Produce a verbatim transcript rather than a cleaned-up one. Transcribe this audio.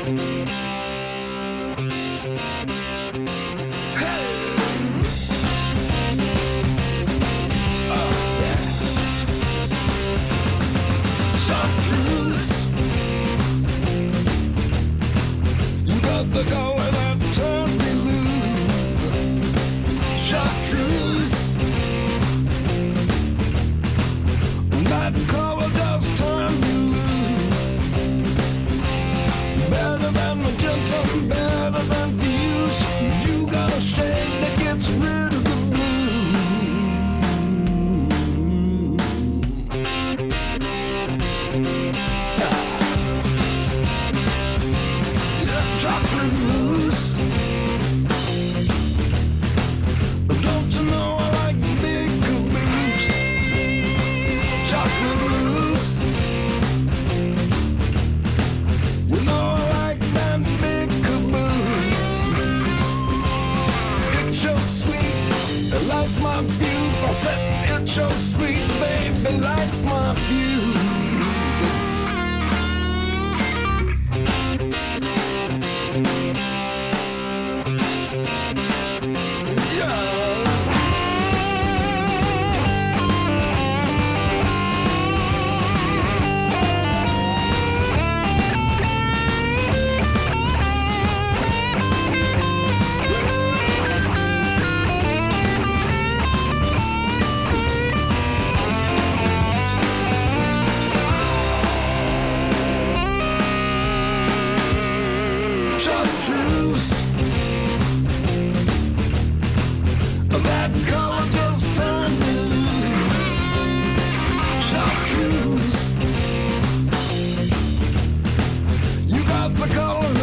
The color that turned me loose, chartreuse. That color just turned me loose. Better than magenta, better than views. You got a shade that gets rid of the chocolate mousse. Don't you know I like big caboose? Chocolate mousse. You know I like that big caboose. It's so sweet, it lights my fuse. I said it's so sweet, baby, lights my fuse. Chartreuse. That color just turned me loose. Chartreuse. You got the color